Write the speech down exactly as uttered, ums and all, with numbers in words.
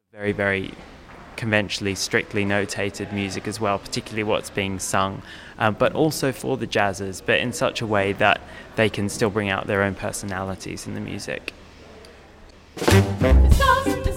Very, very conventionally, strictly notated music as well, particularly what's being sung, um, but also for the jazzers, but in such a way that they can still bring out their own personalities in the music.